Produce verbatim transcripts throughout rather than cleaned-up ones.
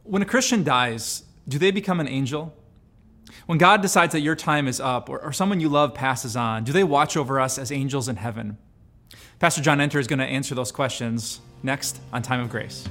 When a Christian dies, do they become an angel? When God decides that your time is up or, or someone you love passes on, do they watch over us as angels in heaven? Pastor John Enter is going to answer those questions next on Time of Grace.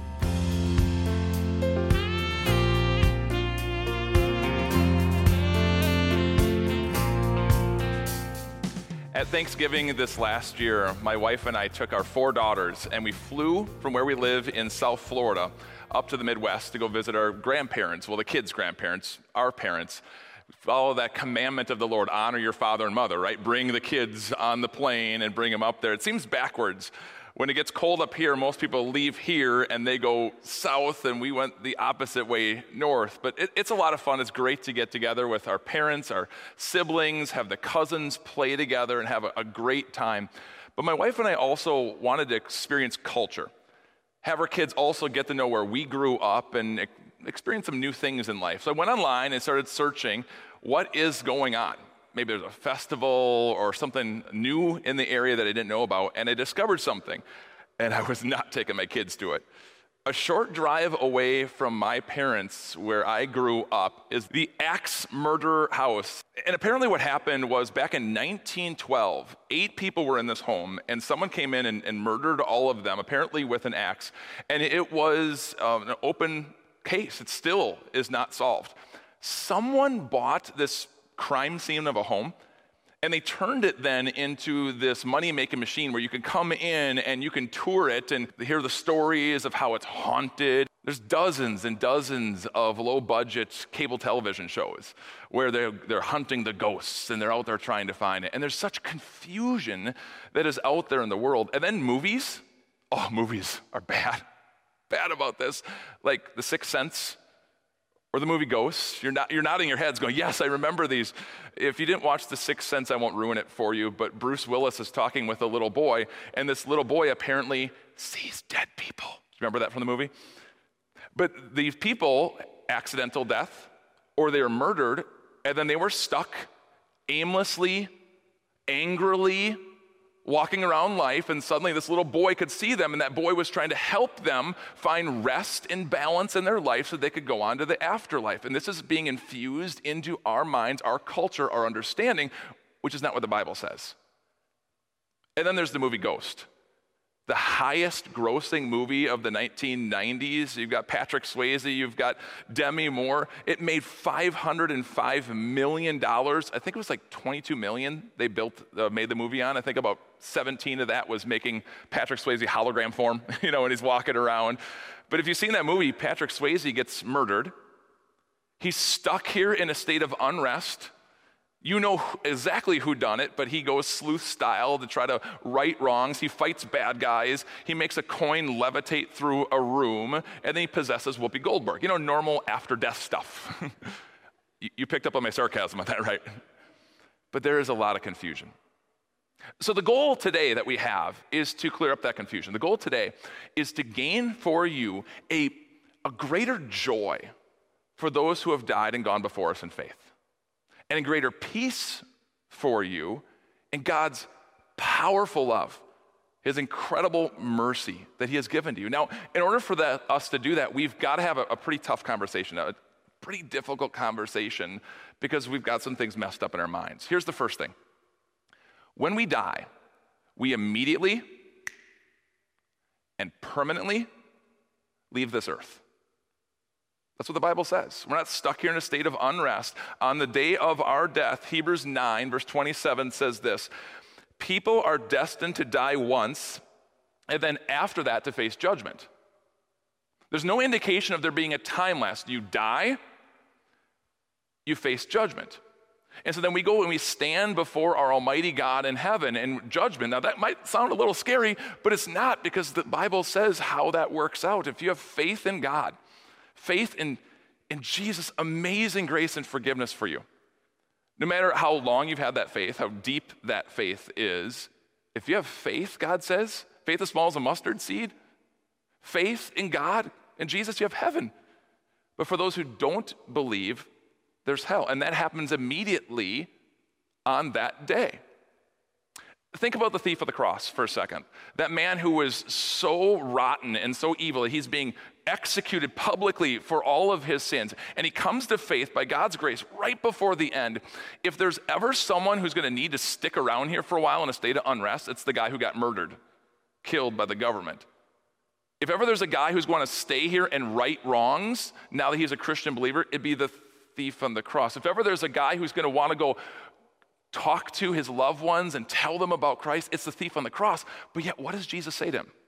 At Thanksgiving this last year, my wife and I took our four daughters and we flew from where we live in South Florida up to the Midwest to go visit our grandparents, well, the kids' grandparents, our parents. Follow that commandment of the Lord, honor your father and mother, right? Bring the kids on the plane and bring them up there. It seems backwards. When it gets cold up here, most people leave here and they go south, and we went the opposite way north. But it, it's a lot of fun. It's great to get together with our parents, our siblings, have the cousins play together and have a, a great time. But my wife and I also wanted to experience culture, have our kids also get to know where we grew up and e- experience some new things in life. So I went online and started searching what is going on. Maybe there's a festival or something new in the area that I didn't know about, and I discovered something, and I was not taking my kids to it. A short drive away from my parents, where I grew up, is the Axe Murder House. And apparently what happened was back in nineteen twelve, eight people were in this home, and someone came in and, and murdered all of them, apparently with an axe. And it was um, an open case. It still is not solved. Someone bought this crime scene of a home, and they turned it then into this money-making machine where you can come in and you can tour it and hear the stories of how it's haunted. There's dozens and dozens of low-budget cable television shows where they're, they're hunting the ghosts and they're out there trying to find it. And there's such confusion that is out there in the world. And then movies. Oh, movies are bad. Bad about this. Like The Sixth Sense, or the movie Ghosts. You're not, you're nodding your heads going, yes, I remember these. If you didn't watch The Sixth Sense, I won't ruin it for you, but Bruce Willis is talking with a little boy, and this little boy apparently sees dead people. Remember that from the movie? But these people, accidental death, or they were murdered, and then they were stuck aimlessly, angrily, walking around life, and suddenly this little boy could see them, and that boy was trying to help them find rest and balance in their life so they could go on to the afterlife. And this is being infused into our minds, our culture, our understanding, which is not what the Bible says. And then there's the movie Ghost, the highest grossing movie of the nineteen nineties. You've got Patrick Swayze, you've got Demi Moore. It made five hundred five million dollars. I think it was like twenty-two million dollars they built, uh, made the movie on. I think about seventeen of that was making Patrick Swayze hologram form, you know, when he's walking around. But if you've seen that movie, Patrick Swayze gets murdered. He's stuck here in a state of unrest. You know exactly who done it, but he goes sleuth style to try to right wrongs. He fights bad guys. He makes a coin levitate through a room, and then he possesses Whoopi Goldberg. You know, normal after-death stuff. You picked up on my sarcasm on that, right? But there is a lot of confusion. So the goal today that we have is to clear up that confusion. The goal today is to gain for you a, a greater joy for those who have died and gone before us in faith, and a greater peace for you in God's powerful love, his incredible mercy that he has given to you. Now, in order for that, us to do that, we've got to have a, a pretty tough conversation, a pretty difficult conversation, because we've got some things messed up in our minds. Here's the first thing. When we die, we immediately and permanently leave this earth. That's what the Bible says. We're not stuck here in a state of unrest. On the day of our death, Hebrews nine, verse twenty-seven says this: people are destined to die once, and then after that to face judgment. There's no indication of there being a time lapse. You die, you face judgment. And so then we go and we stand before our Almighty God in heaven in judgment. Now that might sound a little scary, but it's not, because the Bible says how that works out. If you have faith in God, faith in, in Jesus' amazing grace and forgiveness for you, no matter how long you've had that faith, how deep that faith is, if you have faith, God says, faith as small as a mustard seed, faith in God and Jesus, you have heaven. But for those who don't believe, there's hell. And that happens immediately on that day. Think about the thief of the cross for a second. That man who was so rotten and so evil that he's being executed publicly for all of his sins. And he comes to faith by God's grace right before the end. If there's ever someone who's going to need to stick around here for a while in a state of unrest, it's the guy who got murdered, killed by the government. If ever there's a guy who's going to stay here and right wrongs, now that he's a Christian believer, it'd be the thief on the cross. If ever there's a guy who's going to want to go talk to his loved ones and tell them about Christ, it's the thief on the cross. But yet, what does Jesus say to him?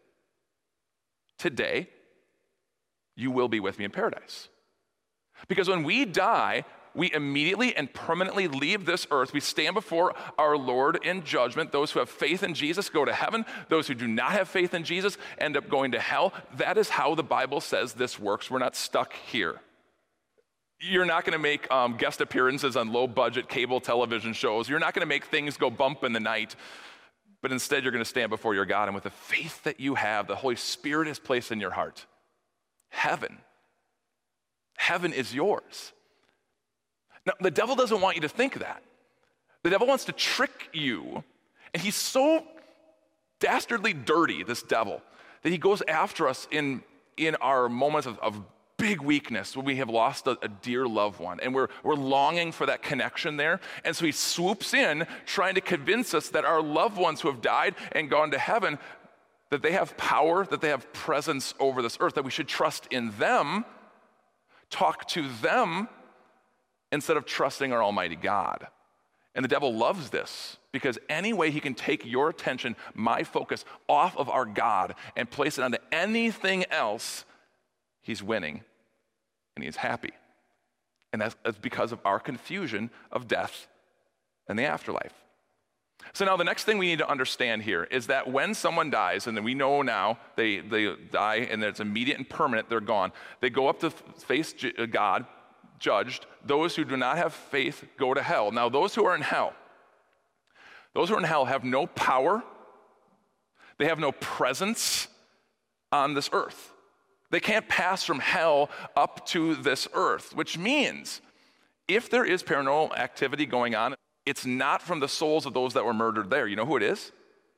Today, you will be with me in paradise. Because when we die, we immediately and permanently leave this earth. We stand before our Lord in judgment. Those who have faith in Jesus go to heaven. Those who do not have faith in Jesus end up going to hell. That is how the Bible says this works. We're not stuck here. You're not going to make um, guest appearances on low-budget cable television shows. You're not going to make things go bump in the night. But instead, you're going to stand before your God. And with the faith that you have, the Holy Spirit is placed in your heart. Heaven. Heaven is yours. Now, the devil doesn't want you to think that. The devil wants to trick you. And he's so dastardly dirty, this devil, that he goes after us in, in our moments of, of big weakness when we have lost a, a dear loved one and we're, we're longing for that connection there. And so he swoops in trying to convince us that our loved ones who have died and gone to heaven, that they have power, that they have presence over this earth, that we should trust in them, talk to them instead of trusting our Almighty God. And the devil loves this because any way he can take your attention, my focus, off of our God and place it onto anything else, he's winning and he's happy. And that's, that's because of our confusion of death and the afterlife. So now the next thing we need to understand here is that when someone dies, and we know now they, they die and it's immediate and permanent, they're gone. They go up to face God, judged. Those who do not have faith go to hell. Now those who are in hell, those who are in hell have no power. They have no presence on this earth. They can't pass from hell up to this earth, which means if there is paranormal activity going on, it's not from the souls of those that were murdered there. You know who it is?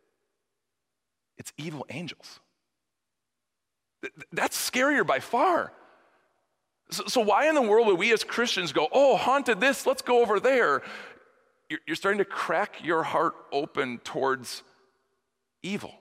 It's evil angels. That's scarier by far. So, so why in the world would we as Christians go, oh, haunted this, let's go over there? You're, you're starting to crack your heart open towards evil.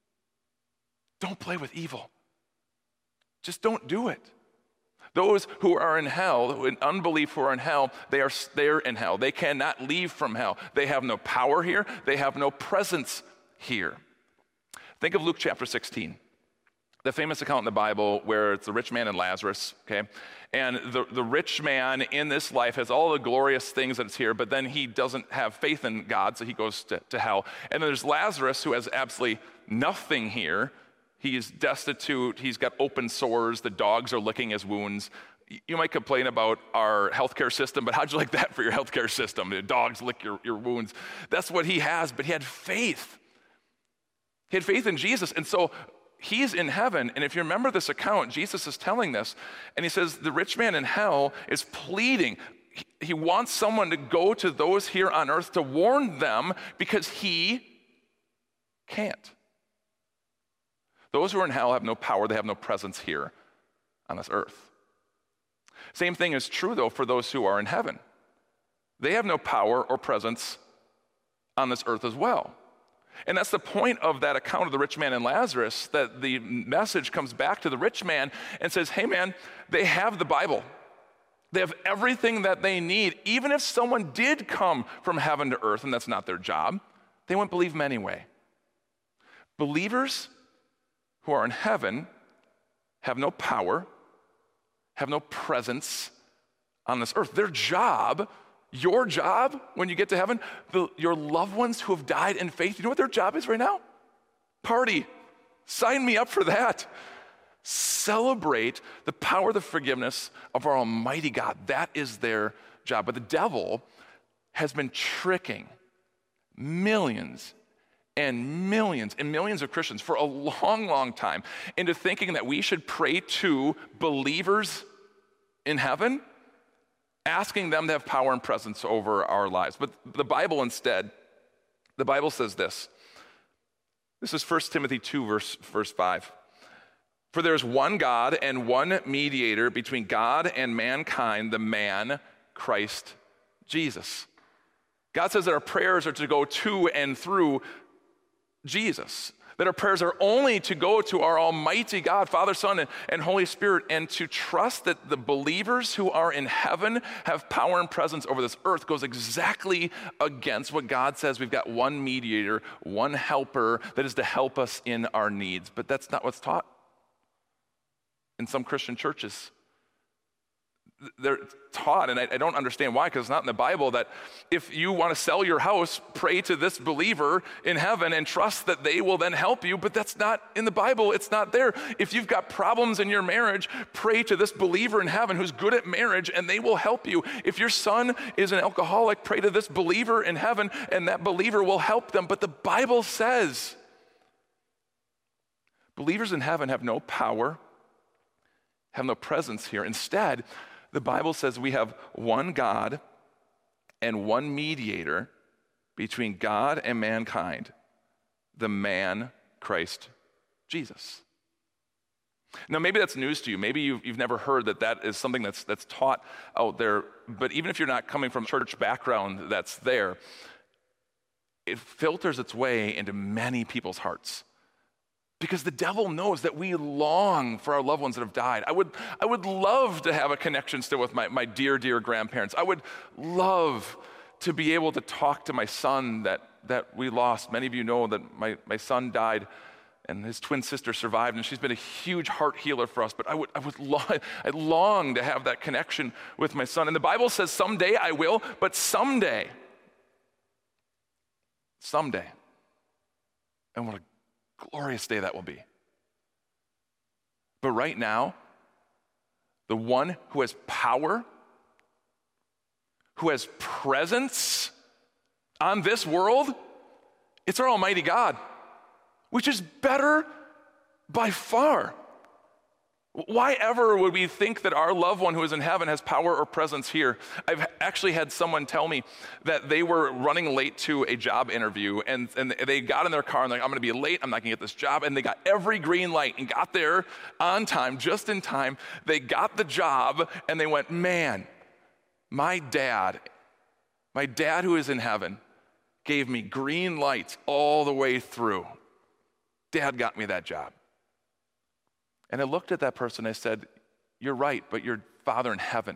Don't play with evil. Just don't do it. Those who are in hell, in unbelief who are in hell, they are they're in hell. They cannot leave from hell. They have no power here. They have no presence here. Think of Luke chapter sixteen, the famous account in the Bible where it's the rich man and Lazarus, okay? And the, the rich man in this life has all the glorious things that's here, but then he doesn't have faith in God, so he goes to, to hell. And then there's Lazarus who has absolutely nothing here. He's destitute, he's got open sores, the dogs are licking his wounds. You might complain about our healthcare system, but how'd you like that for your healthcare system? The dogs lick your, your wounds. That's what he has, but he had faith. He had faith in Jesus, and so he's in heaven, and if you remember this account, Jesus is telling this, and he says the rich man in hell is pleading. He, he wants someone to go to those here on earth to warn them because he can't. Those who are in hell have no power, they have no presence here on this earth. Same thing is true, though, for those who are in heaven. They have no power or presence on this earth as well. And that's the point of that account of the rich man and Lazarus, that the message comes back to the rich man and says, hey man, they have the Bible. They have everything that they need. Even if someone did come from heaven to earth, and that's not their job, they wouldn't believe him anyway. Believers who are in heaven have no power, have no presence on this earth. Their job, your job when you get to heaven, the, your loved ones who have died in faith, you know what their job is right now? Party. Sign me up for that. Celebrate the power, the forgiveness of our Almighty God. That is their job. But the devil has been tricking millions and millions and millions of Christians for a long, long time into thinking that we should pray to believers in heaven, asking them to have power and presence over our lives. But the Bible instead, the Bible says this, This is First Timothy two, verse, verse five. For there is one God and one mediator between God and mankind, the man, Christ Jesus. God says that our prayers are to go to and through Jesus, that our prayers are only to go to our almighty God, Father, Son, and, and Holy Spirit, and to trust that the believers who are in heaven have power and presence over this earth goes exactly against what God says. We've got one mediator, one helper that is to help us in our needs, but that's not what's taught in some Christian churches. They're taught, and I, I don't understand why, because it's not in the Bible, that if you want to sell your house, pray to this believer in heaven and trust that they will then help you, but that's not in the Bible. It's not there. If you've got problems in your marriage, pray to this believer in heaven who's good at marriage, and they will help you. If your son is an alcoholic, pray to this believer in heaven, and that believer will help them. But the Bible says believers in heaven have no power, have no presence here. Instead, the Bible says we have one God and one mediator between God and mankind, the man, Christ Jesus. Now, maybe that's news to you. Maybe you've, you've never heard that that is something that's, that's taught out there. But even if you're not coming from a church background that's there, it filters its way into many people's hearts. Because the devil knows that we long for our loved ones that have died. I would, I would love to have a connection still with my, my dear, dear grandparents. I would love to be able to talk to my son that, that we lost. Many of you know that my, my son died and his twin sister survived, and she's been a huge heart healer for us. But I would, I would long, I long to have that connection with my son. And the Bible says someday I will, but someday, someday, and what a glorious day that will be. But right now, the one who has power, who has presence on this world, it's our almighty God, which is better by far. Why ever would we think that our loved one who is in heaven has power or presence here? I've actually had someone tell me that they were running late to a job interview, and, and they got in their car and they're like, I'm gonna be late, I'm not gonna get this job. And they got every green light and got there on time, just in time. They got the job and they went, man, my dad, my dad who is in heaven gave me green lights all the way through. Dad got me that job. And I looked at that person and I said, you're right, but your Father in heaven,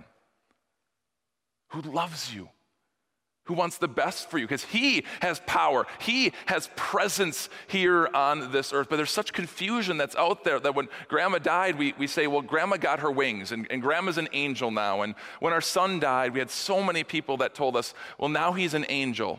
who loves you, who wants the best for you, because he has power, he has presence here on this earth. But there's such confusion that's out there that when grandma died, we, we say, well, grandma got her wings, and, and grandma's an angel now. And when our son died, we had so many people that told us, well, now he's an angel.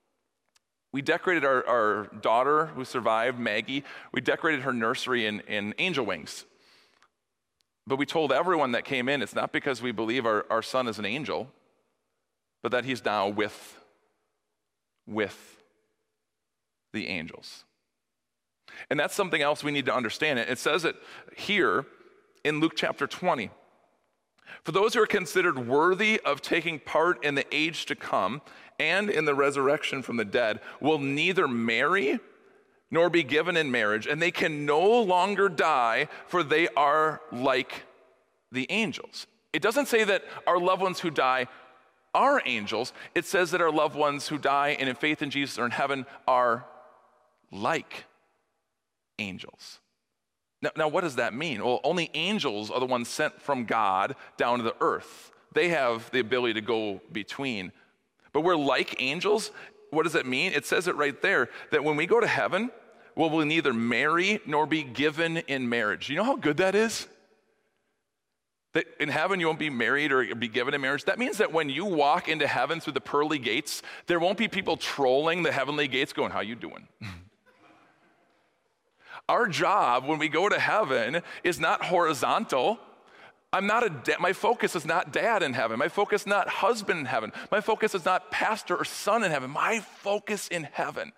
We decorated our, our daughter who survived, Maggie, we decorated her nursery in, in angel wings. But we told everyone that came in, it's not because we believe our, our son is an angel, but that he's now with, with the angels. And that's something else we need to understand. It says it here in Luke chapter twenty. For those who are considered worthy of taking part in the age to come and in the resurrection from the dead will neither marry nor be given in marriage, and they can no longer die, for they are like the angels. It doesn't say that our loved ones who die are angels. It says that our loved ones who die and in faith in Jesus are in heaven are like angels. Now, now, what does that mean? Well, only angels are the ones sent from God down to the earth. They have the ability to go between. But we're like angels. What does that mean? It says it right there, that when we go to heaven, we will neither marry nor be given in marriage. You know how good that is? That in heaven you won't be married or be given in marriage. That means that when you walk into heaven through the pearly gates, there won't be people trolling the heavenly gates going, how you doing? Our job when we go to heaven is not horizontal. I'm not a da- my focus is not dad in heaven. My focus is not husband in heaven. My focus is not pastor or son in heaven. My focus in heaven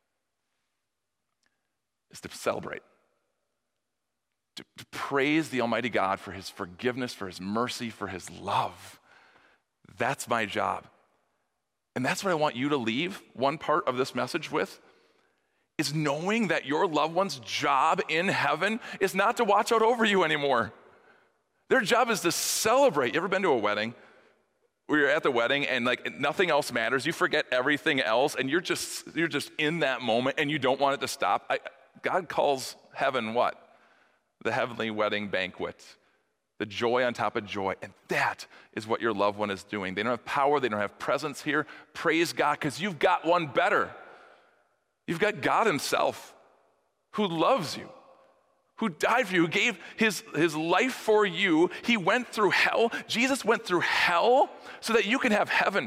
is to celebrate, to, to praise the Almighty God for his forgiveness, for his mercy, for his love. That's my job. And that's what I want you to leave one part of this message with, is knowing that your loved one's job in heaven is not to watch out over you anymore. Their job is to celebrate. You ever been to a wedding where you're at the wedding and like nothing else matters? You forget everything else and you're just you're just in that moment and you don't want it to stop. I, God calls heaven what? The heavenly wedding banquet. The joy on top of joy. And that is what your loved one is doing. They don't have power. They don't have presence here. Praise God, because you've got one better. You've got God himself who loves you, who died for you, who gave his, his life for you. He went through hell. Jesus went through hell so that you can have heaven.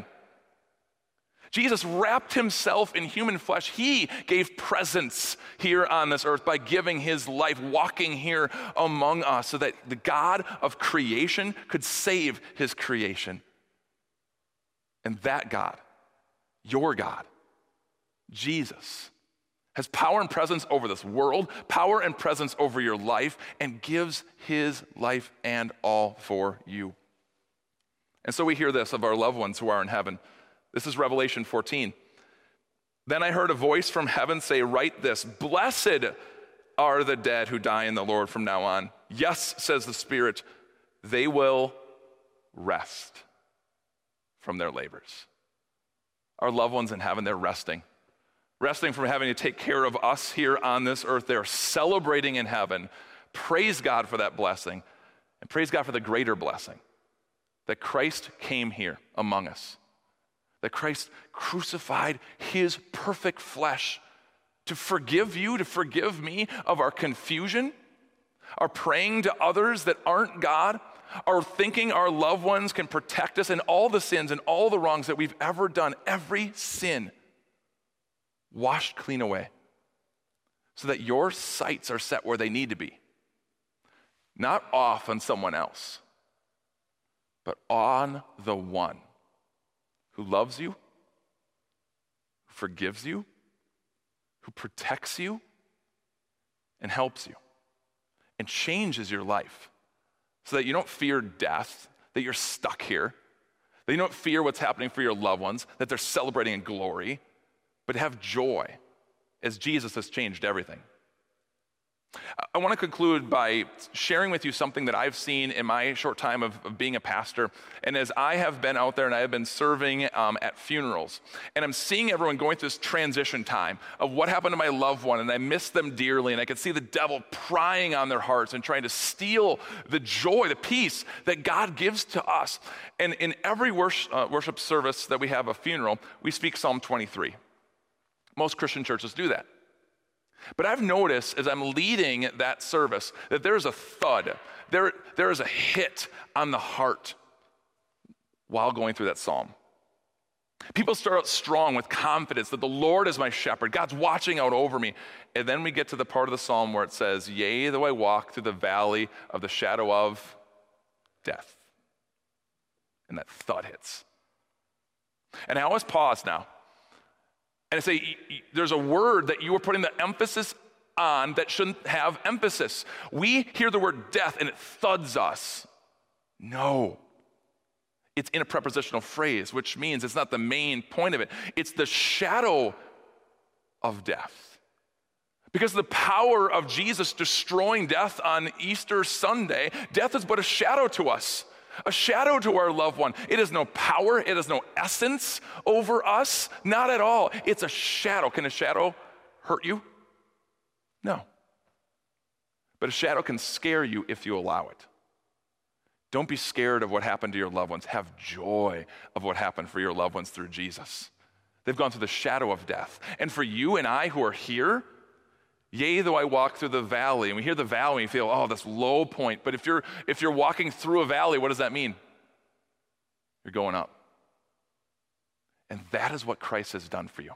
Jesus wrapped himself in human flesh. He gave presence here on this earth by giving his life, walking here among us so that the God of creation could save his creation. And that God, your God, Jesus, has power and presence over this world, power and presence over your life, and gives his life and all for you. And so we hear this of our loved ones who are in heaven. This is Revelation fourteen. Then I heard a voice from heaven say, write this, blessed are the dead who die in the Lord from now on. Yes, says the Spirit, they will rest from their labors. Our loved ones in heaven, they're resting. Resting from having to take care of us here on this earth. They're celebrating in heaven. Praise God for that blessing. And praise God for the greater blessing that Christ came here among us. That Christ crucified his perfect flesh to forgive you, to forgive me of our confusion, our praying to others that aren't God, our thinking our loved ones can protect us, and all the sins and all the wrongs that we've ever done, every sin washed clean away so that your sights are set where they need to be. Not off on someone else, but on the one who loves you, who forgives you, who protects you, and helps you, and changes your life so that you don't fear death, that you're stuck here, that you don't fear what's happening for your loved ones, that they're celebrating in glory, but have joy as Jesus has changed everything. I want to conclude by sharing with you something that I've seen in my short time of, of being a pastor. And as I have been out there and I have been serving um, at funerals, and I'm seeing everyone going through this transition time of what happened to my loved one, and I miss them dearly, and I could see the devil prying on their hearts and trying to steal the joy, the peace that God gives to us. And in every worship, uh, worship service that we have a funeral, we speak Psalm twenty-three. Most Christian churches do that. But I've noticed as I'm leading that service that there's a thud, there, there is a hit on the heart while going through that psalm. People start out strong with confidence that the Lord is my shepherd, God's watching out over me. And then we get to the part of the psalm where it says, yea, though I walk through the valley of the shadow of death. And that thud hits. And I always pause now. And I say, there's a word that you are putting the emphasis on that shouldn't have emphasis. We hear the word death and it thuds us. No. It's in a prepositional phrase, which means it's not the main point of it. It's the shadow of death. Because of the power of Jesus destroying death on Easter Sunday, death is but a shadow to us. A shadow to our loved one. It has no power. It has no essence over us. Not at all. It's a shadow. Can a shadow hurt you? No. But a shadow can scare you if you allow it. Don't be scared of what happened to your loved ones. Have joy of what happened for your loved ones through Jesus. They've gone through the shadow of death. And for you and I who are here, yea, though I walk through the valley, and we hear the valley, and you feel, oh, this low point. But if you're if you're walking through a valley, what does that mean? You're going up. And that is what Christ has done for you.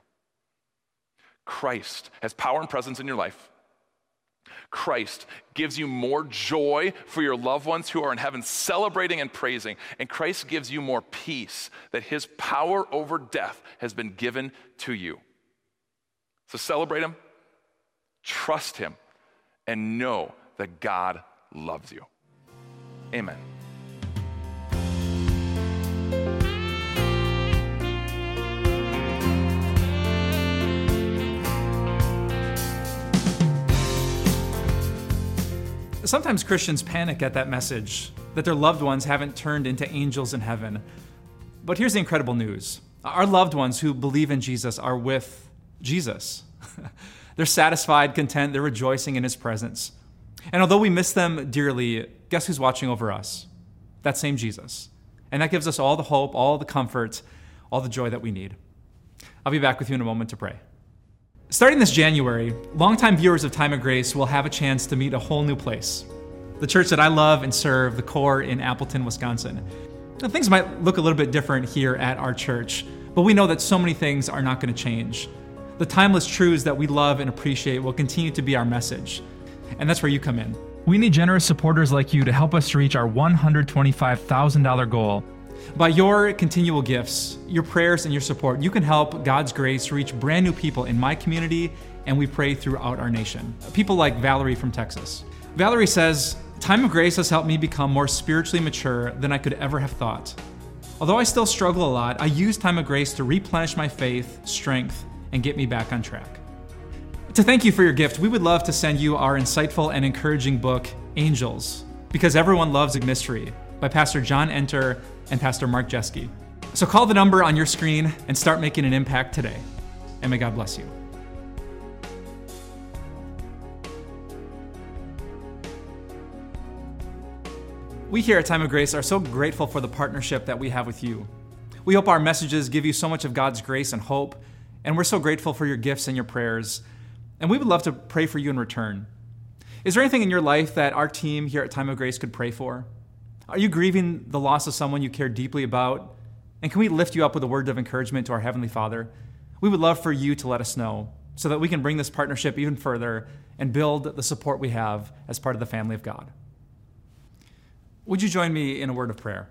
Christ has power and presence in your life. Christ gives you more joy for your loved ones who are in heaven celebrating and praising. And Christ gives you more peace that his power over death has been given to you. So celebrate him. Trust him and know that God loves you. Amen. Sometimes Christians panic at that message, that their loved ones haven't turned into angels in heaven. But here's the incredible news. Our loved ones who believe in Jesus are with Jesus. They're satisfied, content, they're rejoicing in his presence. And although we miss them dearly, guess who's watching over us? That same Jesus. And that gives us all the hope, all the comfort, all the joy that we need. I'll be back with you in a moment to pray. Starting this January, longtime viewers of Time of Grace will have a chance to meet a whole new place. The church that I love and serve, the Core in Appleton, Wisconsin. Now, things might look a little bit different here at our church, but we know that so many things are not going to change. The timeless truths that we love and appreciate will continue to be our message. And that's where you come in. We need generous supporters like you to help us reach our one hundred twenty-five thousand dollars goal. By your continual gifts, your prayers, and your support, you can help God's grace reach brand new people in my community, and we pray throughout our nation. People like Valerie from Texas. Valerie says, "Time of Grace has helped me become more spiritually mature than I could ever have thought. Although I still struggle a lot, I use Time of Grace to replenish my faith, strength, and get me back on track." To thank you for your gift, we would love to send you our insightful and encouraging book, Angels, Because Everyone Loves a Mystery, by Pastor John Enter and Pastor Mark Jeske. So call the number on your screen and start making an impact today. And may God bless you. We here at Time of Grace are so grateful for the partnership that we have with you. We hope our messages give you so much of God's grace and hope, and we're so grateful for your gifts and your prayers, and we would love to pray for you in return. Is there anything in your life that our team here at Time of Grace could pray for? Are you grieving the loss of someone you care deeply about? And can we lift you up with a word of encouragement to our Heavenly Father? We would love for you to let us know so that we can bring this partnership even further and build the support we have as part of the family of God. Would you join me in a word of prayer?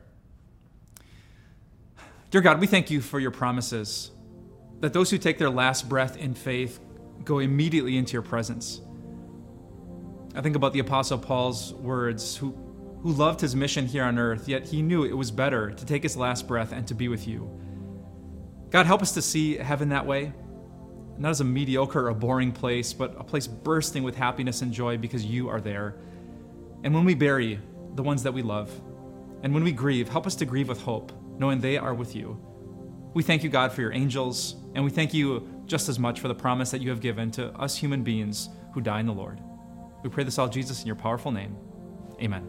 Dear God, we thank you for your promises, that those who take their last breath in faith go immediately into your presence. I think about the Apostle Paul's words, who, who loved his mission here on earth, yet he knew it was better to take his last breath and to be with you. God, help us to see heaven that way, not as a mediocre or a boring place, but a place bursting with happiness and joy because you are there. And when we bury the ones that we love, and when we grieve, help us to grieve with hope, knowing they are with you. We thank you, God, for your angels, and we thank you just as much for the promise that you have given to us human beings who die in the Lord. We pray this all, Jesus, in your powerful name. Amen.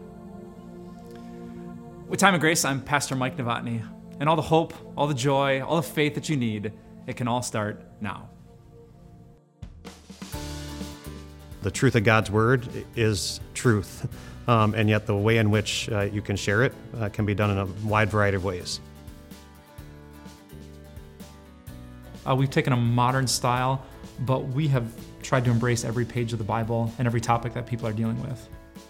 With Time of Grace, I'm Pastor Mike Novotny, and all the hope, all the joy, all the faith that you need, it can all start now. The truth of God's Word is truth, um, and yet the way in which uh, you can share it uh, can be done in a wide variety of ways. Uh, we've taken a modern style, but we have tried to embrace every page of the Bible and every topic that people are dealing with.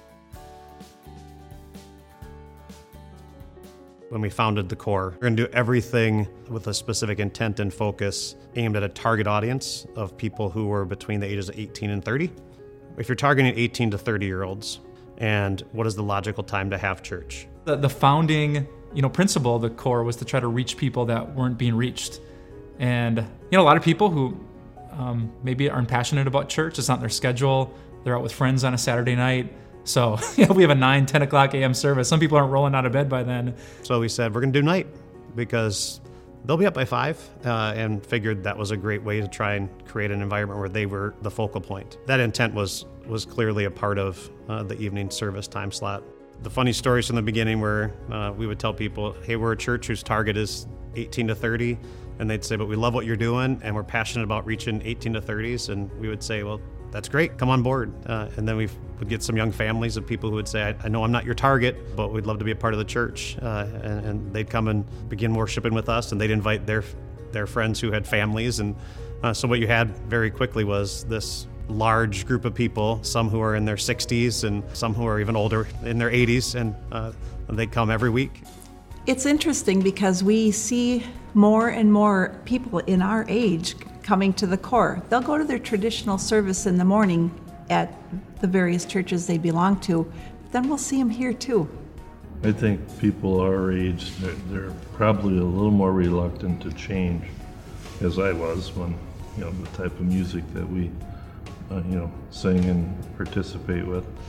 When we founded the Core, we're going to do everything with a specific intent and focus aimed at a target audience of people who were between the ages of eighteen and thirty. If you're targeting eighteen to thirty year olds, and what is the logical time to have church? The, the founding, you know, principle of the Core was to try to reach people that weren't being reached. And, you know, a lot of people who um, maybe aren't passionate about church, it's not their schedule, they're out with friends on a Saturday night. So, you know, we have a nine, ten o'clock a m service. Some people aren't rolling out of bed by then. So we said, we're going to do night because they'll be up by five, uh, and figured that was a great way to try and create an environment where they were the focal point. That intent was was clearly a part of uh, the evening service time slot. The funny stories from the beginning were uh, we would tell people, hey, we're a church whose target is eighteen to thirty, and they'd say, but we love what you're doing, and we're passionate about reaching eighteen to thirties, and we would say, well, that's great, come on board. Uh, and then we would get some young families of people who would say, I, I know I'm not your target, but we'd love to be a part of the church. Uh, and, and they'd come and begin worshiping with us, and they'd invite their their friends who had families. And uh, so what you had very quickly was this large group of people, some who are in their sixties and some who are even older in their eighties, and uh, they'd come every week. It's interesting because we see more and more people in our age coming to the Core. They'll go to their traditional service in the morning at the various churches they belong to, but then we'll see them here too. I think people our age, they're, they're probably a little more reluctant to change, as I was when, you know, the type of music that we, uh, you know, sing and participate with.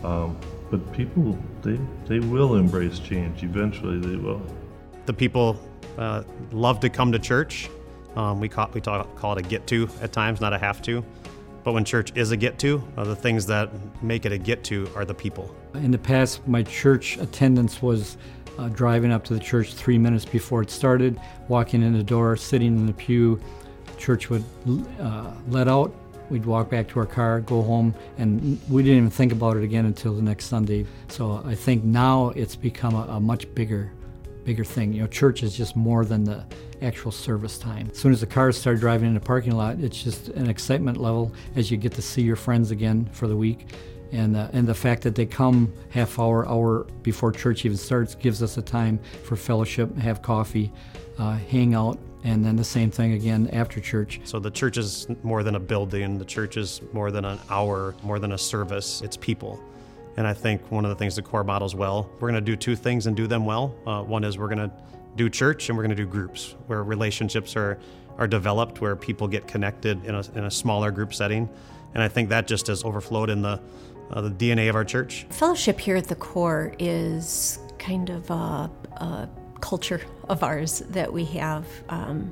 Um, but people, they, they will embrace change. Eventually they will. The people uh, love to come to church. Um, we, call, we talk, call it a get-to at times, not a have-to. But when church is a get-to, uh, the things that make it a get-to are the people. In the past, my church attendance was uh, driving up to the church three minutes before it started, walking in the door, sitting in the pew. Church would uh, let out. We'd walk back to our car, go home, and we didn't even think about it again until the next Sunday. So I think now it's become a, a much bigger, bigger thing. You know, church is just more than the actual service time. As soon as the cars start driving in the parking lot, it's just an excitement level as you get to see your friends again for the week. And uh, and the fact that they come half hour, hour before church even starts gives us a time for fellowship, have coffee, uh, hang out. And then the same thing again after church. So the church is more than a building. The church is more than an hour, more than a service. It's people. And I think one of the things the core models well, we're going to do two things and do them well. Uh, one is we're going to do church and we're going to do groups where relationships are, are developed, where people get connected in a, in a smaller group setting. And I think that just has overflowed in the, uh, the D N A of our church. Fellowship here at the core is kind of a, a culture of ours that we have. Um,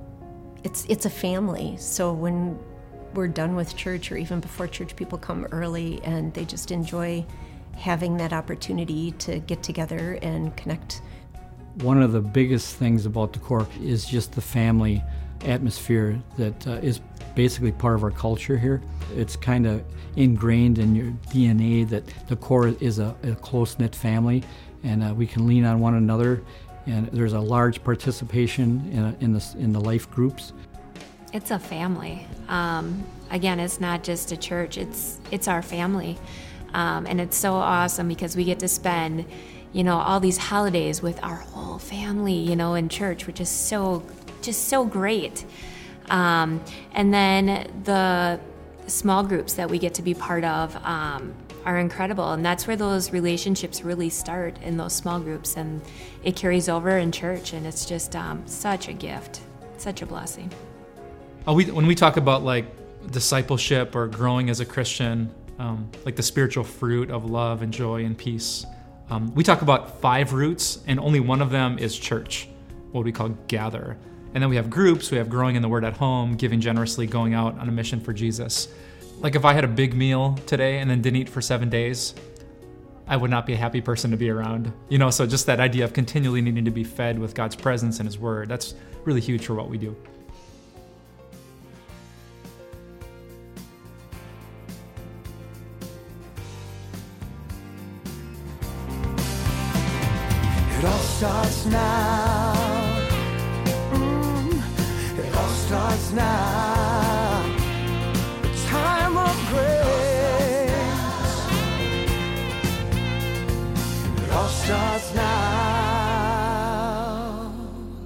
it's it's a family. So when we're done with church or even before church, people come early and they just enjoy having that opportunity to get together and connect. One of the biggest things about the core is just the family atmosphere that uh, is basically part of our culture here. It's kind of ingrained in your D N A that the core is a, a close-knit family, and uh, we can lean on one another. And there's a large participation in, a, in, the, in the life groups. It's a family. Um, again, it's not just a church, it's it's our family. Um, and it's so awesome because we get to spend, you know, all these holidays with our whole family, you know, in church, which is so, just so great. Um, and then the small groups that we get to be part of, um, are incredible, and that's where those relationships really start, in those small groups, and it carries over in church, and it's just um, such a gift, such a blessing. Uh, we, when we talk about like discipleship or growing as a Christian, um, like the spiritual fruit of love and joy and peace, um, we talk about five roots, and only one of them is church, what we call gather. And then we have groups, we have growing in the Word at home, giving generously, going out on a mission for Jesus. Like if I had a big meal today and then didn't eat for seven days, I would not be a happy person to be around. You know, so just that idea of continually needing to be fed with God's presence and His Word, that's really huge for what we do. It all starts now. Mm, it all starts now. Time of grace. It all starts now.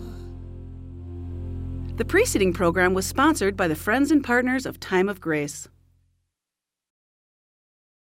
The preceding program was sponsored by the Friends and Partners of Time of Grace.